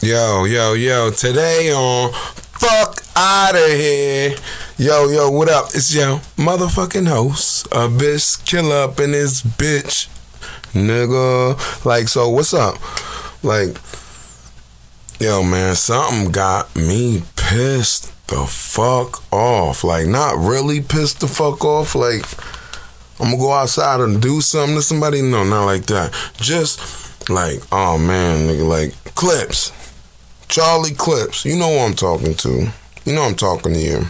Yo, today on Fuck Outta Here. Yo, what up? It's your motherfucking host, Abyss Killer up in this bitch, nigga. Like, so what's up? Like, yo, man, something got me pissed the fuck off. Like, not really pissed the fuck off. Like, I'm gonna go outside and do something to somebody. No, not like that. Just like, oh man, nigga, like Clips. Charlie Clips. You know who I'm talking to. You know I'm talking to you.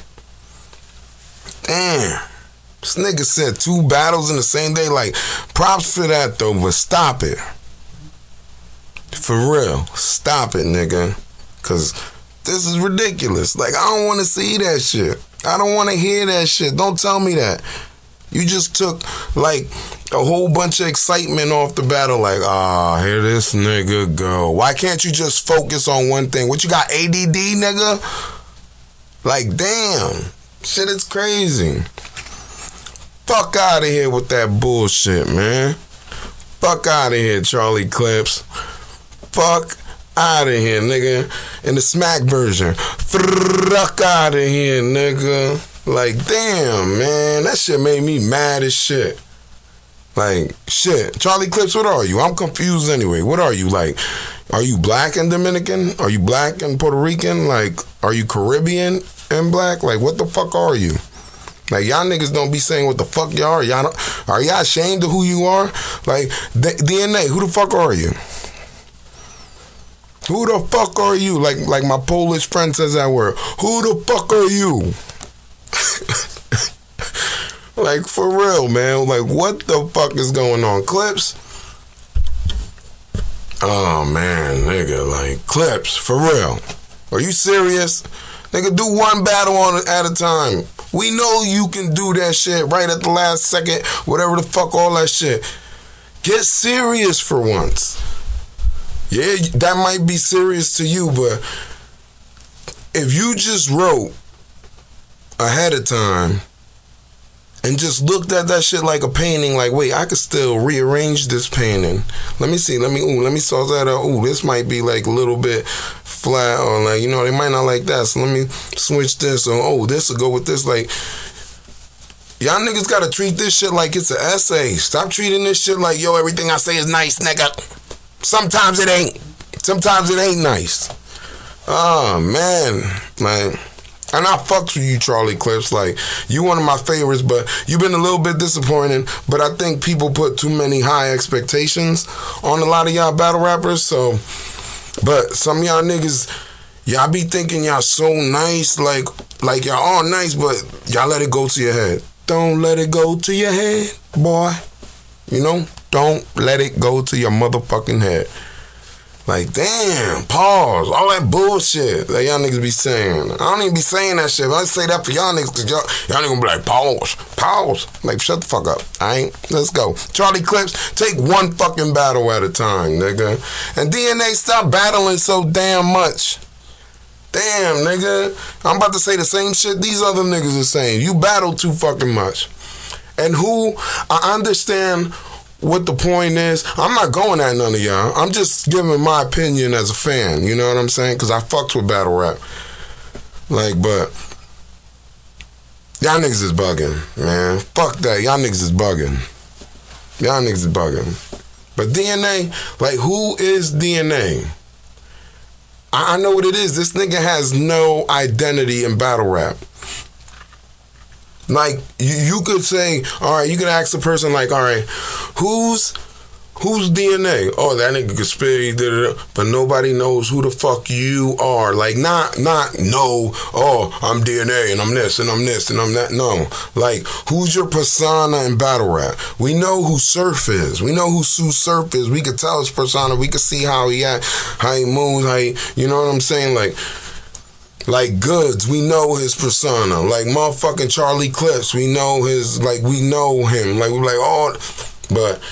Damn. This nigga said 2 battles in the same day. Like, props for that though, but stop it. For real. Stop it, nigga. Cause this is ridiculous. Like, I don't want to see that shit. I don't want to hear that shit. Don't tell me that. You just took, like, a whole bunch of excitement off the battle. Like, here this nigga go. Why can't you just focus on one thing? What, you got ADD, nigga? Like, damn. Shit is crazy. Fuck out of here with that bullshit, man. Fuck out of here, Charlie Clips. Fuck out of here, nigga. In the smack version. Fuck out of here, nigga. Like, damn, man, that shit made me mad as shit. Like, shit. Charlie Clips, what are you? I'm confused anyway. What are you, like? Are you black and Dominican? Are you black and Puerto Rican? Like, are you Caribbean and black? Like, what the fuck are you? Like, y'all niggas don't be saying what the fuck y'all are. Are y'all ashamed of who you are? Like, DNA, who the fuck are you? Who the fuck are you? Like my Polish friend says that word. Who the fuck are you? Like, for real, man. Like, what the fuck is going on? Clips? Oh, man, nigga. Like, Clips, for real. Are you serious? Nigga, do one battle at a time. We know you can do that shit right at the last second. Whatever the fuck, all that shit. Get serious for once. Yeah, that might be serious to you, but if you just wrote ahead of time and just looked at that shit like a painting, like, wait, I could still rearrange this painting. Let me see. Let me sort that out. Ooh, this might be like a little bit flat, or like, you know, they might not like that. So let me switch this. Or, this will go with this. Like, y'all niggas gotta treat this shit like it's an essay. Stop treating this shit like, yo, everything I say is nice, nigga. Sometimes it ain't. Sometimes it ain't nice. Oh, man. Like, and I fucks with you, Charlie Clips. Like, you one of my favorites, but you've been a little bit disappointing. But I think people put too many high expectations on a lot of y'all battle rappers. So, but some of y'all niggas, y'all be thinking y'all so nice, like y'all all nice, but y'all let it go to your head. Don't let it go to your head, boy. You know? Don't let it go to your motherfucking head. Like, damn, pause. All that bullshit that y'all niggas be saying. I don't even be saying that shit, but I say that for y'all niggas, because y'all niggas gonna be like, pause. Like, shut the fuck up. Let's go. Charlie Clips, take one fucking battle at a time, nigga. And DNA, stop battling so damn much. Damn, nigga. I'm about to say the same shit these other niggas are saying. You battle too fucking much. And I understand what the point is. I'm not going at none of y'all. I'm just giving my opinion as a fan. You know what I'm saying? Because I fucked with battle rap. Like, but y'all niggas is bugging, man. Fuck that. Y'all niggas is bugging. But DNA, like, who is DNA? I know what it is. This nigga has no identity in battle rap. Like, you could say, all right, you could ask the person, like, all right, who's DNA? Oh, that nigga could spit, but nobody knows who the fuck you are. Like, not no, oh, I'm DNA and I'm this and I'm this and I'm that. No. Like, who's your persona in battle rap? We know who Surf is. We know who Sue Surf is. We could tell his persona. We could see how he act, how he moves, you know what I'm saying? Like Goods, we know his persona. Like motherfucking Charlie Clips, we know his, like, we know him. Like, we're like, oh, but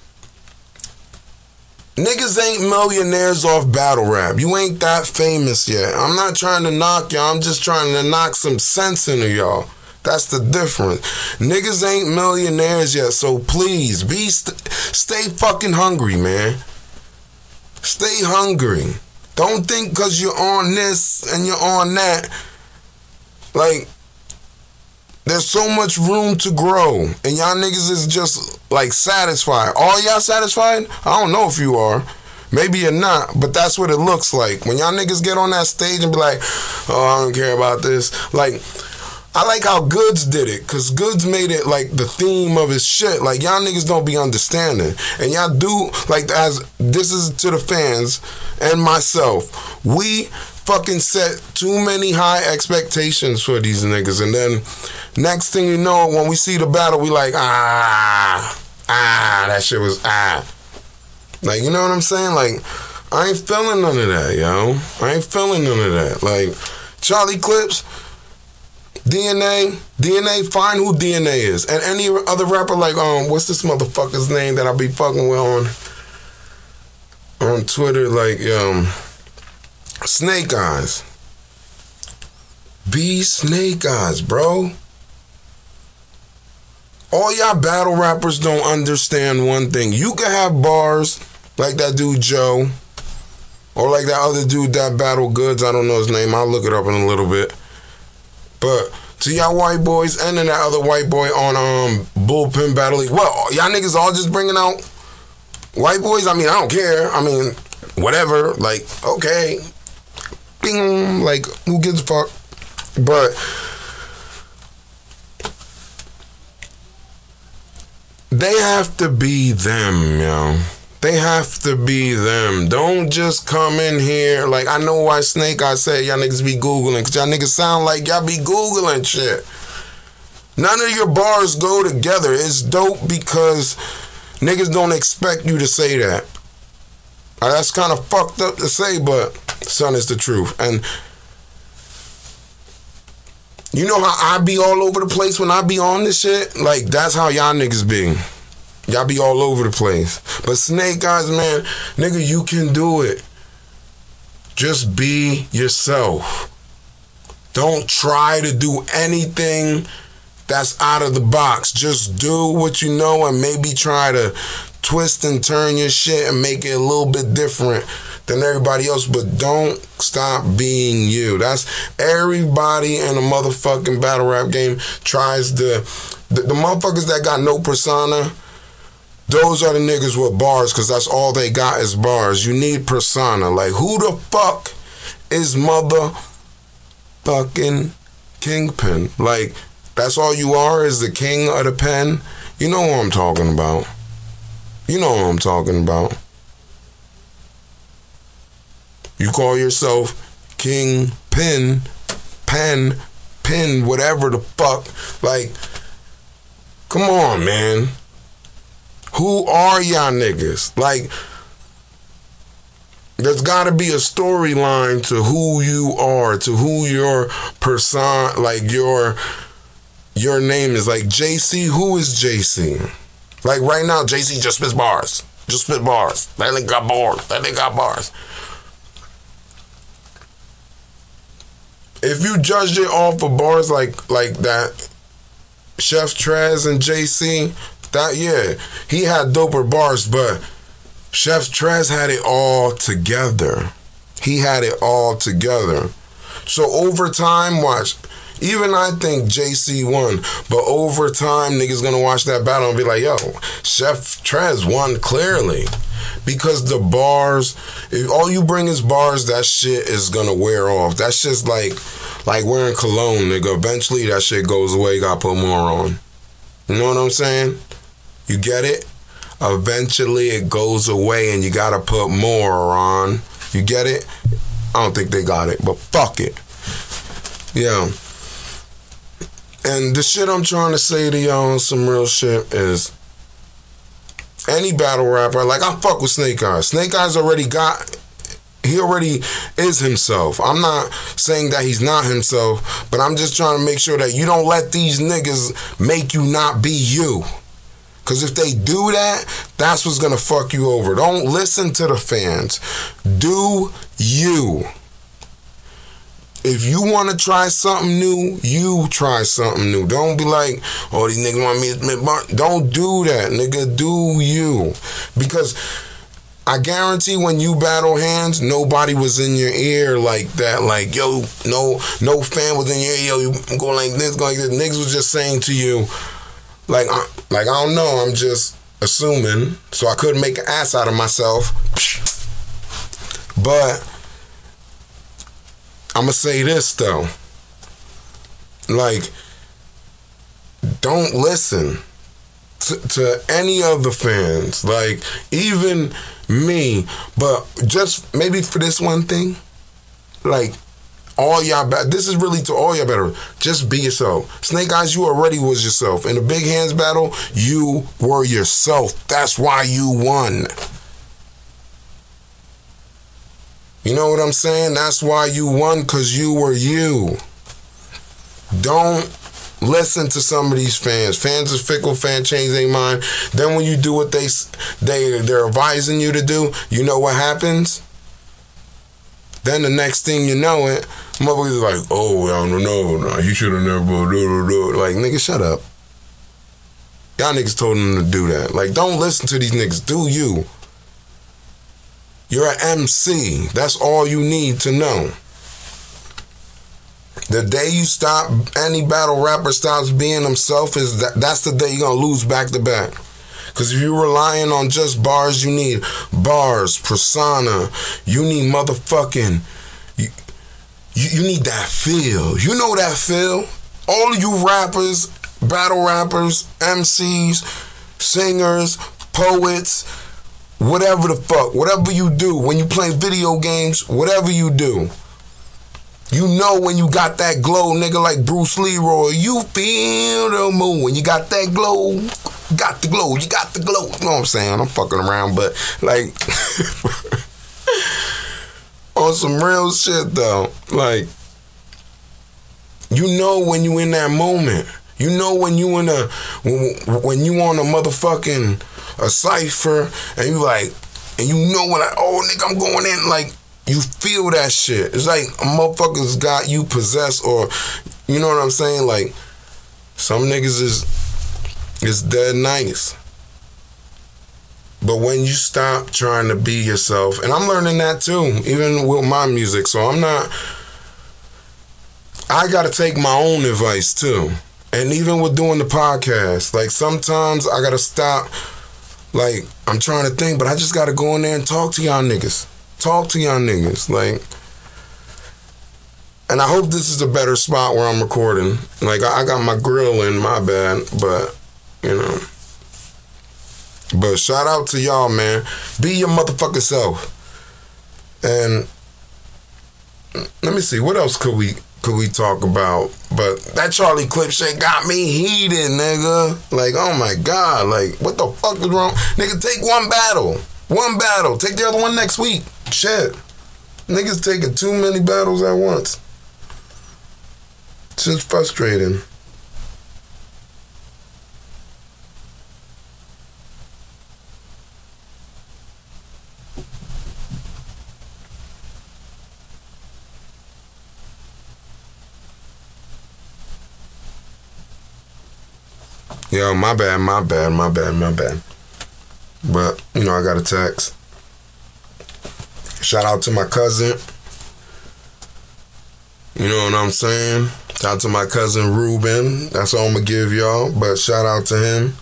niggas ain't millionaires off battle rap. You ain't that famous yet. I'm not trying to knock y'all. I'm just trying to knock some sense into y'all. That's the difference. Niggas ain't millionaires yet, so please, stay fucking hungry, man. Stay hungry. Don't think because you're on this and you're on that. Like, there's so much room to grow. And y'all niggas is just, like, satisfied. All y'all satisfied? I don't know if you are. Maybe you're not, but that's what it looks like. When y'all niggas get on that stage and be like, oh, I don't care about this. Like, I like how Goods did it, because Goods made it like the theme of his shit. Like, y'all niggas don't be understanding. And y'all do, like, as this is to the fans and myself, we fucking set too many high expectations for these niggas. And then next thing you know, when we see the battle, we like, that shit was, Like, you know what I'm saying? Like, I ain't feeling none of that, yo. I ain't feeling none of that. Like, Charlie Clips, DNA, find who DNA is. And any other rapper, like, what's this motherfucker's name that I be fucking with on Twitter? Like, Snake Eyes. Be Snake Eyes, bro. All y'all battle rappers don't understand one thing. You can have bars like that dude Joe, or like that other dude that battle Goods. I don't know his name. I'll look it up in a little bit. But to y'all white boys and then that other white boy on Bullpen Battle League, well, y'all niggas all just bringing out white boys? I mean, I don't care. I mean, whatever. Like, okay. Bing. Like, who gives a fuck? But they have to be them, yo. They have to be them. Don't just come in here. Like, I know why Snake Eyes said y'all niggas be Googling, because y'all niggas sound like y'all be Googling shit. None of your bars go together. It's dope because niggas don't expect you to say that. That's kind of fucked up to say, but son, it's the truth. And you know how I be all over the place when I be on this shit? Like, that's how y'all niggas be. Y'all be all over the place. But Snake Eyes, man, nigga, you can do it. Just be yourself. Don't try to do anything that's out of the box. Just do what you know and maybe try to twist and turn your shit and make it a little bit different than everybody else, but don't stop being you. That's everybody in a motherfucking battle rap game tries to, the motherfuckers that got no persona, those are the niggas with bars, because that's all they got is bars. You need persona. Like, who the fuck is motherfucking Kingpin? Like, that's all you are, is the king of the pen? You know what I'm talking about. You know what I'm talking about. You call yourself King Pin, whatever the fuck. Like, come on, man. Who are y'all niggas? Like, there's gotta be a storyline to who you are, to who your persona, like your name is. Like, JC, who is JC? Like, right now, JC just spits bars. Just spit bars. That nigga got bars. That nigga got bars. If you judged it off of bars like that, Chef Trez and JC, that, yeah, he had doper bars, but Chef Trez had it all together. He had it all together. So over time, watch, even I think JC won, but over time, niggas gonna watch that battle and be like, yo, Chef Trez won clearly. Because the bars, if all you bring is bars, that shit is gonna wear off. That shit's like wearing cologne, nigga. Eventually that shit goes away, you gotta put more on. You know what I'm saying? You get it? Eventually it goes away and you gotta put more on. You get it? I don't think they got it, but fuck it. Yeah. And the shit I'm trying to say to y'all on some real shit is, any battle rapper, like, I fuck with Snake Eyes. Snake Eyes he already is himself. I'm not saying that he's not himself, but I'm just trying to make sure that you don't let these niggas make you not be you. Because if they do that, that's what's going to fuck you over. Don't listen to the fans. Do you. If you want to try something new, you try something new. Don't be like, oh, these niggas want me to make bar. Don't do that, nigga. Do you. Because I guarantee when you battle hands, nobody was in your ear like that. Like, yo, no fan was in your ear. Yo, you going like this, going like this. Niggas was just saying to you, like I don't know. I'm just assuming. So I couldn't make an ass out of myself. But I'm gonna say this though. Like, don't listen to any of the fans, like even me, but just maybe for this one thing, like all y'all, this is really to all y'all better, just be yourself. Snake Eyes, you already was yourself. In the Big Hands battle, you were yourself. That's why you won. You know what I'm saying? That's why you won, because you were you. Don't listen to some of these fans. Fans are fickle. Fans change their mind. Then when you do what they're advising you to do, you know what happens? Then the next thing you know it, motherfuckers are like, oh, I don't know. No, you should have never do. Like, nigga, shut up. Y'all niggas told them to do that. Like, don't listen to these niggas. Do you. You're an MC. That's all you need to know. The day you stop, any battle rapper stops being himself, that's the day you're going to lose back to back. Because if you're relying on just bars, you need bars, persona. You need motherfucking, you need that feel. You know that feel? All of you rappers, battle rappers, MCs, singers, poets, whatever the fuck, whatever you do, when you play video games, whatever you do. You know when you got that glow, nigga, like Bruce Leroy. You feel the moon. When you got that glow, got the glow. You got the glow. You know what I'm saying? I'm fucking around, but like on some real shit though. Like, you know when you in that moment. You know when you in when you on a motherfucking a cipher and you like, and you know when oh nigga, I'm going in, like. You feel that shit. It's like motherfuckers got you possessed, or you know what I'm saying? Like, some niggas is dead nice. But when you stop trying to be yourself, and I'm learning that too, even with my music, so I gotta take my own advice too. And even with doing the podcast, like sometimes I gotta stop, like I'm trying to think, but I just gotta go in there and talk to y'all niggas. Talk to y'all niggas, like, and I hope this is a better spot where I'm recording. Like, I got my grill in, my bad, but, you know. But shout out to y'all, man. Be your motherfucking self. And let me see, what else could we talk about? But that Charlie Clip shit got me heated, nigga. Like, oh my God, like, what the fuck is wrong? Nigga, take one battle. One battle. Take the other one next week. Shit. Niggas taking too many battles at once. It's just frustrating. Yo, my bad. But, you know, I got a text. Shout out to my cousin. You know what I'm saying? Shout out to my cousin Ruben. That's all I'm going to give y'all. But shout out to him.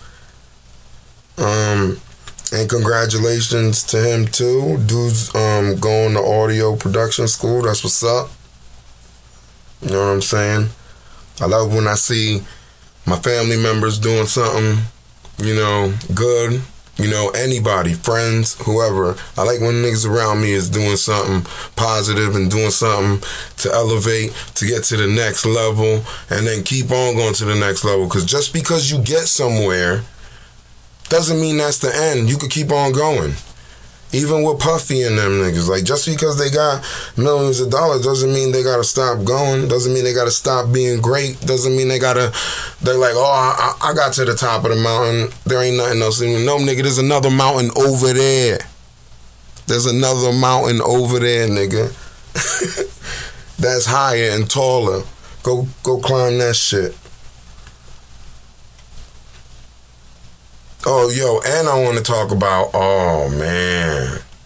And congratulations to him too. Dude's going to audio production school. That's what's up. You know what I'm saying? I love when I see my family members doing something, you know, good. You know, anybody, friends, whoever. I like when niggas around me is doing something positive and doing something to elevate, to get to the next level, and then keep on going to the next level. Because just because you get somewhere doesn't mean that's the end. You could keep on going. Even with Puffy and them niggas. Like, just because they got millions of dollars doesn't mean they gotta stop going. Doesn't mean they gotta stop being great. Doesn't mean they're like, oh, I got to the top of the mountain. There ain't nothing else. No, nigga, there's another mountain over there. There's another mountain over there, nigga. That's higher and taller. Go climb that shit. Oh, yo, and I want to talk about, oh, man.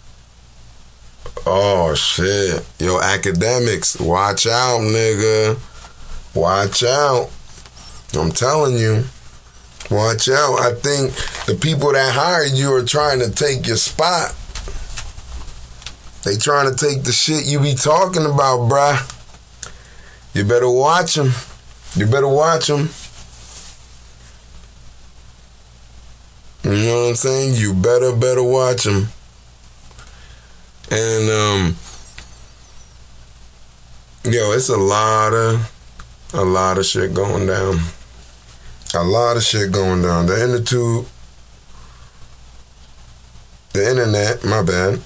Oh shit. Yo, academics, watch out, nigga. Watch out. I'm telling you. Watch out. I think the people that hired you are trying to take your spot. They trying to take the shit you be talking about, bruh. You better watch them. You better watch them. You know what I'm saying? You better watch them. And yo, it's a lot of shit going down. A lot of shit going down. The internet, my bad.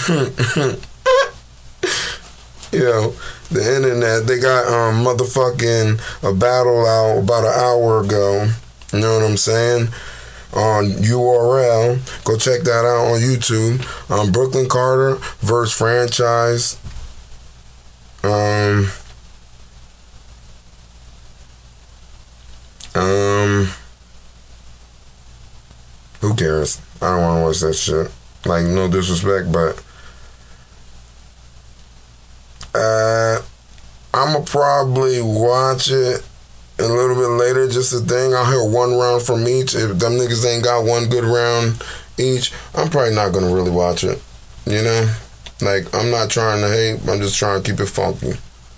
Yo, the internet, they got motherfucking a battle out about an hour ago. You know what I'm saying? On URL. Go check that out on YouTube. Brooklyn Carter versus Franchise. Who cares? I don't want to watch that shit. Like, no disrespect, but I'ma probably watch it a little bit later. Just a thing. I'll hear one round from each. If them niggas ain't got one good round each, I'm probably not gonna really watch it. You know? Like, I'm not trying to hate. I'm just trying to keep it funky.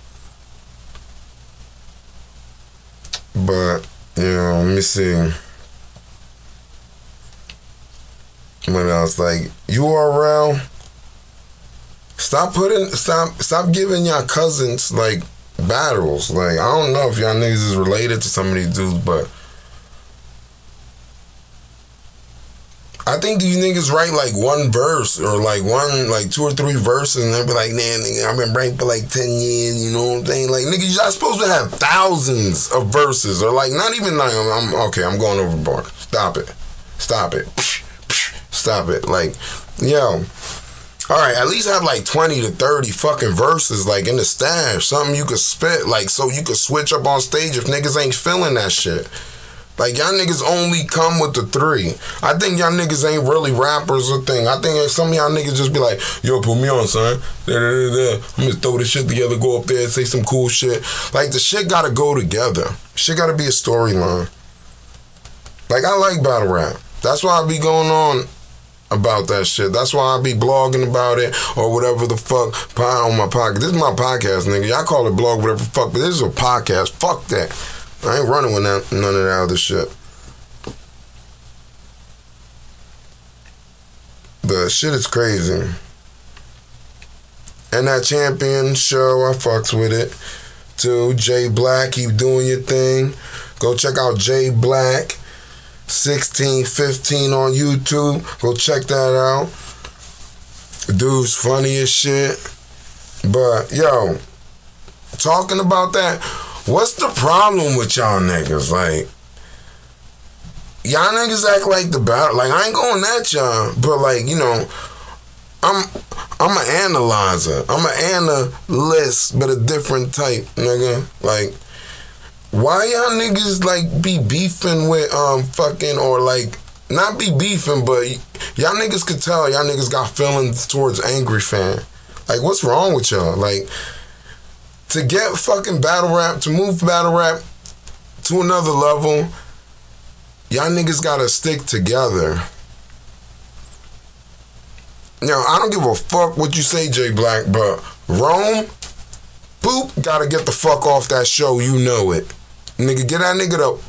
But, you know, let me see. What else? Like, URL. Stop giving y'all cousins, like, battles. Like, I don't know if y'all niggas is related to some of these dudes, but I think these niggas write like one verse or like two or three verses, and they'll be like, "Man, nigga, I've been writing for like 10 years." You know what I'm saying? Like, nigga, y'all supposed to have thousands of verses, or like not even like I'm going overboard. Stop it. Stop it. Like, yo. All right, at least have like 20 to 30 fucking verses like in the stash. Something you could spit, like, so you could switch up on stage if niggas ain't feeling that shit. Like, y'all niggas only come with the 3. I think y'all niggas ain't really rappers or thing. I think some of y'all niggas just be like, yo, put me on, son. I'm gonna throw this shit together, go up there and say some cool shit. Like, the shit gotta go together. Shit gotta be a storyline. Like, I like battle rap. That's why I be going on about that shit. That's why I be blogging about it or whatever the fuck on my podcast. This is my podcast, nigga. Y'all call it blog, whatever the fuck, but this is a podcast. Fuck that. I ain't running with none of that other shit. But shit is crazy. And that Champion show, I fucks with it too. Jay Black, keep doing your thing. Go check out Jay Black 1615 on YouTube. Go check that out. Dude's funny as shit. But yo, talking about that, what's the problem with y'all niggas? Like, y'all niggas act like the battle. Like, I ain't going at y'all, but like, you know, I'm an analyzer. I'm an analyst, but a different type, nigga. Like, why y'all niggas like be beefing with fucking, or like not be beefing, but y'all niggas could tell y'all niggas got feelings towards Angry Fan. Like, what's wrong with y'all? Like, to get fucking battle rap, to move battle rap to another level, y'all niggas gotta stick together. Now, I don't give a fuck what you say, Jay Black, but Rome, boop, gotta get the fuck off that show, you know it. Nigga, get that nigga to,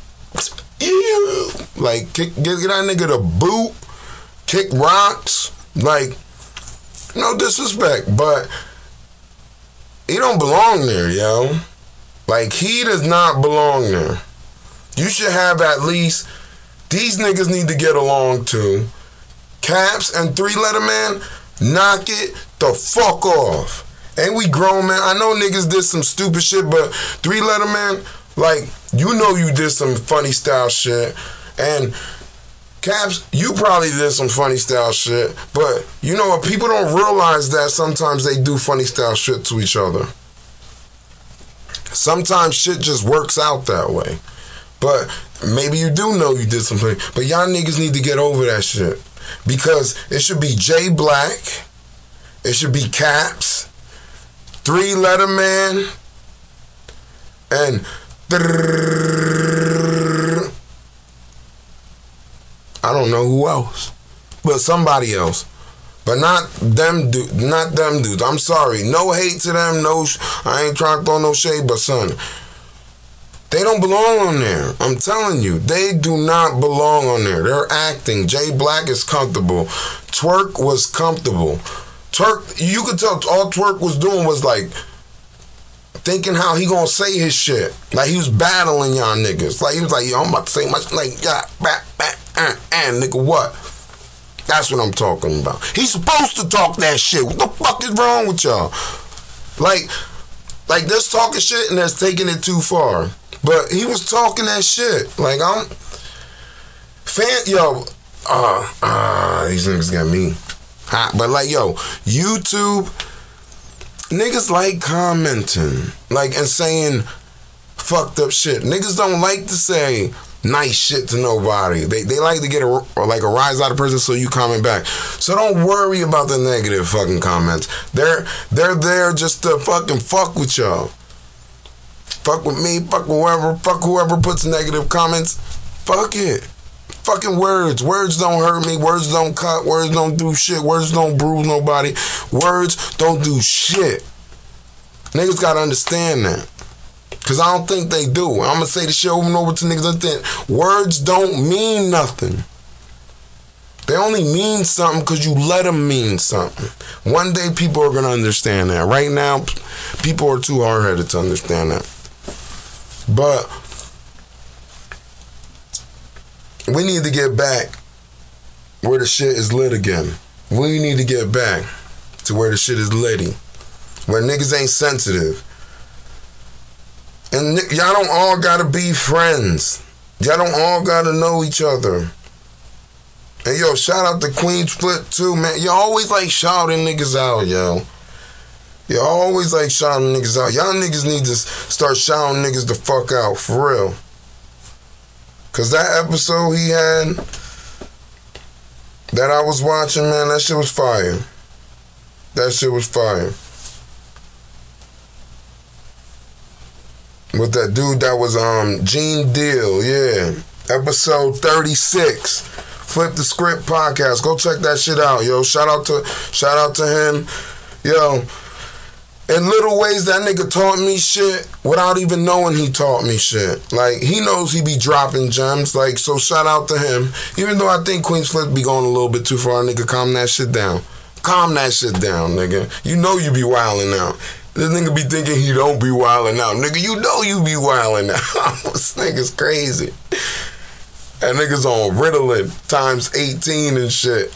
like, get that nigga to boot, kick rocks, like, no disrespect, but he don't belong there, yo. Like, he does not belong there. You should have at least, these niggas need to get along too. Caps and 3-Letter Man, knock it the fuck off. Ain't we grown, man? I know niggas did some stupid shit, but 3-Letter Man, like, you know you did some funny style shit. And Caps, you probably did some funny style shit, but you know what? People don't realize that sometimes they do funny style shit to each other. Sometimes shit just works out that way. But maybe you do know you did something. But y'all niggas need to get over that shit. Because it should be Jay Black It should be caps, 3-letter man, and I don't know who else, but somebody else. But not them dudes. I'm sorry. No hate to them. No, I ain't trying to throw no shade, but son, they don't belong on there. I'm telling you, they do not belong on there. They're acting. Jay Black is comfortable. Twerk was comfortable. Twerk, you could tell all Twerk was doing was like thinking how he gonna say his shit. Like he was battling y'all niggas. Like he was like, yo, I'm about to say my shit. Like, yeah, nigga, what? That's what I'm talking about. He's supposed to talk that shit. What the fuck is wrong with y'all? Like there's talking shit and there's taking it too far. But he was talking that shit. Like these niggas got me hot. But like, yo, YouTube, niggas like commenting, like, and saying fucked up shit. Niggas don't like to say nice shit to nobody. They like to get a rise out of person, so you comment back. So don't worry about the negative fucking comments. They're there just to fucking fuck with y'all. Fuck with me, fuck whoever puts negative comments. Fuck it. Fucking words. Words don't hurt me. Words don't cut. Words don't do shit. Words don't bruise nobody. Words don't do shit. Niggas gotta understand that. Cause I don't think they do. I'm gonna say the shit over and over to niggas. Understand. Words don't mean nothing. They only mean something because you let them mean something. One day people are gonna understand that. Right now, people are too hard-headed to understand that. But we need to get back where the shit is lit again. We need to get back to where the shit is litty. Where niggas ain't sensitive. And y'all don't all gotta be friends. Y'all don't all gotta know each other. And yo, shout out to Queen's Flip too, man. You always like shouting niggas out, yo. You always like shouting niggas out. Y'all niggas need to start shouting niggas the fuck out, for real. Cause that episode he had that I was watching, man, that shit was fire. That shit was fire. With that dude that was Gene Deal, yeah. Episode 36. Flip the Script podcast. Go check that shit out, yo. Shout out to him. Yo. In little ways that nigga taught me shit without even knowing he taught me shit. Like, he knows he be dropping gems. Like, so shout out to him. Even though I think Queen's Flip be going a little bit too far, nigga, calm that shit down. Calm that shit down, nigga. You know you be wilding out. This nigga be thinking he don't be wilding out. Nigga, you know you be wilding out. This nigga's crazy. That nigga's on Ritalin times 18 and shit.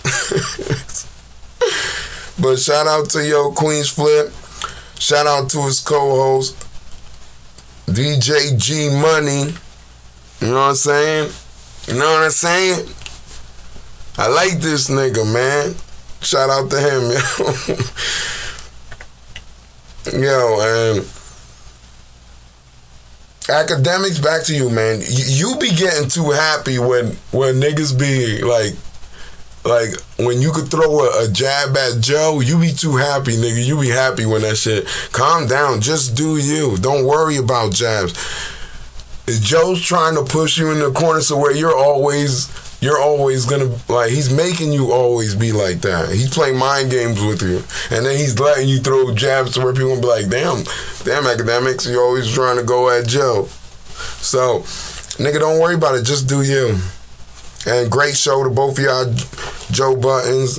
But shout out to yo Queen's Flip. Shout out to his co-host, DJ G Money. You know what I'm saying? You know what I'm saying? I like this nigga, man. Shout out to him, yo. Yo, and academics, back to you, man. You be getting too happy when niggas be like when you could throw a jab at Joe, you be too happy, nigga. You be happy when that shit. Calm down. Just do you. Don't worry about jabs. Joe's trying to push you in the corner so where you're always gonna, like, he's making you always be like that. He's playing mind games with you. And then he's letting you throw jabs to where people gonna be like, damn academics, you always trying to go at Joe. So, nigga, don't worry about it. Just do you. And great show to both of y'all, Joe Buttons.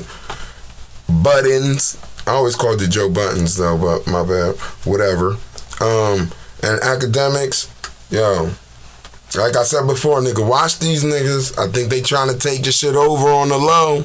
I always called it Joe Buttons though, but my bad. Whatever. And academics, yo. Like I said before, nigga, watch these niggas. I think they trying to take your shit over on the low.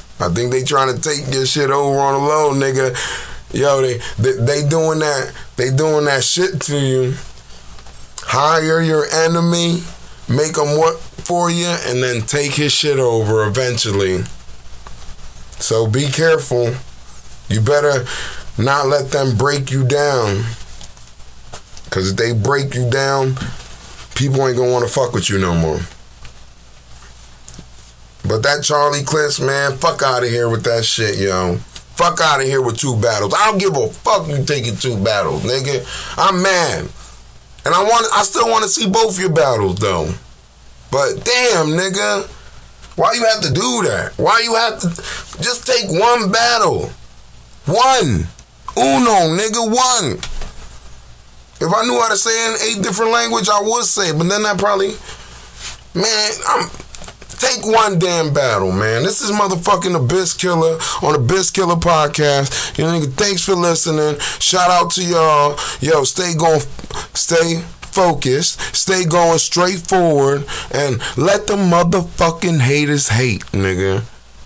Nigga. Yo, they doing that. They doing that shit to you. Hire your enemy, make him work for you, and then take his shit over eventually. So be careful. You better not let them break you down. Because if they break you down, people ain't gonna want to fuck with you no more. But that Charlie Clips, man, fuck out of here with that shit, yo. Fuck out of here with 2 battles. I don't give a fuck you taking 2 battles, nigga. I'm mad. And I still want to see both your battles, though. But damn, nigga. Why you have to do that? Why you have to just take 1 battle? 1. Uno, nigga, 1. If I knew how to say it in 8 different languages, I would say. But then I probably, man, take 1 damn battle, man. This is motherfucking Abyss Killer on the Abyss Killer podcast. You know, nigga, thanks for listening. Shout out to y'all. Yo, stay focused, stay going straight forward, and let the motherfucking haters hate, nigga.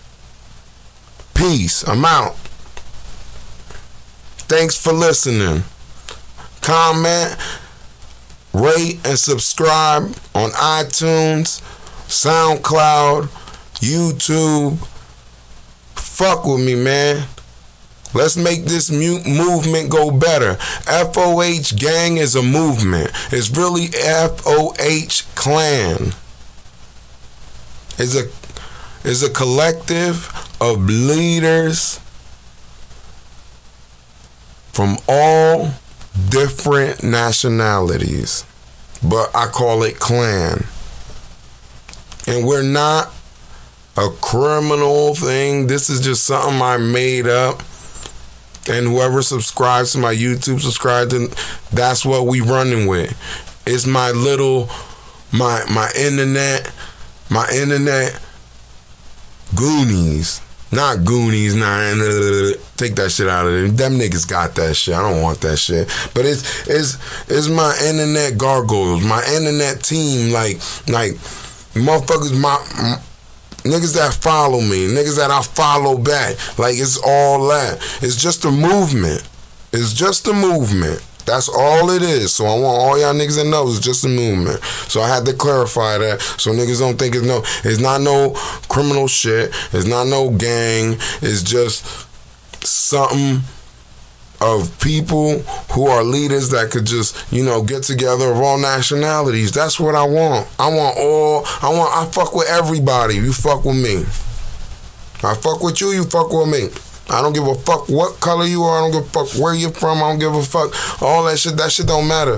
Peace. I'm out. Thanks for listening. Comment, rate, and subscribe on iTunes, SoundCloud, YouTube. Fuck with me, man. Let's make this movement go better. FOH Gang is a movement. It's really FOH Clan. It's a collective of leaders from all different nationalities. But I call it clan. And we're not a criminal thing. This is just something I made up. And whoever subscribes to my YouTube, that's what we running with. It's my little, my internet Goonies. Not Goonies, take that shit out of it. Them niggas got that shit. I don't want that shit. But it's my internet gargoyles, my internet team, like motherfuckers, my niggas that follow me, niggas that I follow back. Like, it's all that. It's just a movement. It's just a movement. That's all it is. So I want all y'all niggas to know it's just a movement. So I had to clarify that so niggas don't think it's not no criminal shit. It's not no gang. It's just something of people who are leaders that could just, get together of all nationalities. That's what I want. I fuck with everybody. You fuck with me. I fuck with you, you fuck with me. I don't give a fuck what color you are. I don't give a fuck where you're from. I don't give a fuck. All that shit don't matter.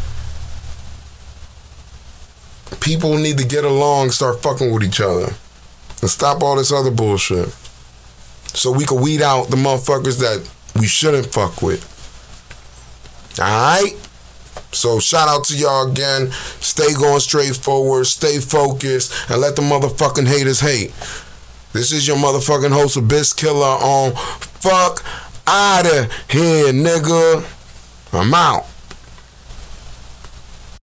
People need to get along, start fucking with each other. And stop all this other bullshit. So we can weed out the motherfuckers that we shouldn't fuck with. Alright? So shout out to y'all again. Stay going straight forward. Stay focused. And let the motherfucking haters hate. This is your motherfucking host, Abyss Killer, on Fuck Outta Here, nigga. I'm out.